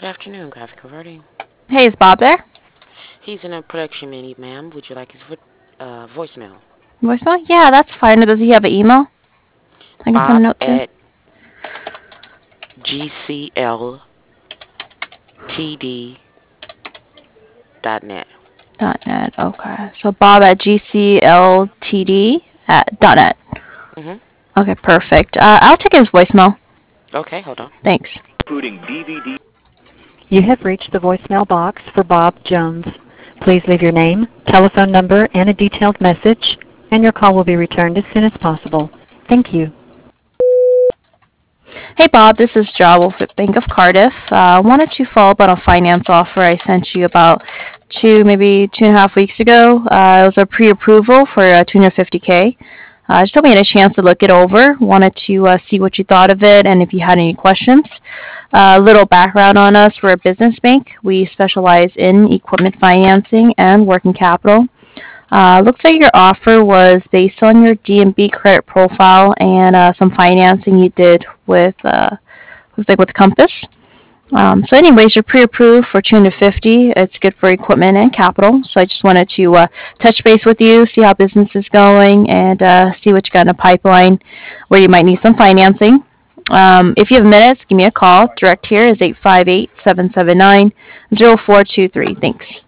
Good afternoon, graphic converting. Hey, is Bob there? He's in a production meeting, ma'am. Would you like his voicemail? Voicemail? Yeah, that's fine. Does he have an email? I can send a Bob note to. at gcltd.net. .net. Okay. So Bob at gcltd at .net. Mm-hmm. Okay, perfect. I'll take his voicemail. Okay, hold on. Thanks. Including DVD. You have reached the voicemail box for Bob Jones. Please leave your name, telephone number, and a detailed message, and your call will be returned as soon as possible. Thank you. Hey, Bob. This is Ja Wolf at Bank of Cardiff. I wanted to follow up on a finance offer I sent you about maybe 2.5 weeks ago. It was a pre-approval for 250K. Just hope you had a chance to look it over. Wanted to see what you thought of it and if you had any questions. A little background on us. We're a business bank. We specialize in equipment financing and working capital. Looks like your offer was based on your DNB credit profile and some financing you did with looks like with Compass. So, anyways, you're pre-approved for 250. It's good for equipment and capital. So, I just wanted to touch base with you, see how business is going, and see what you got in a pipeline where you might need some financing. If you have minutes, give me a call. Direct here is 858-779-0423. Thanks.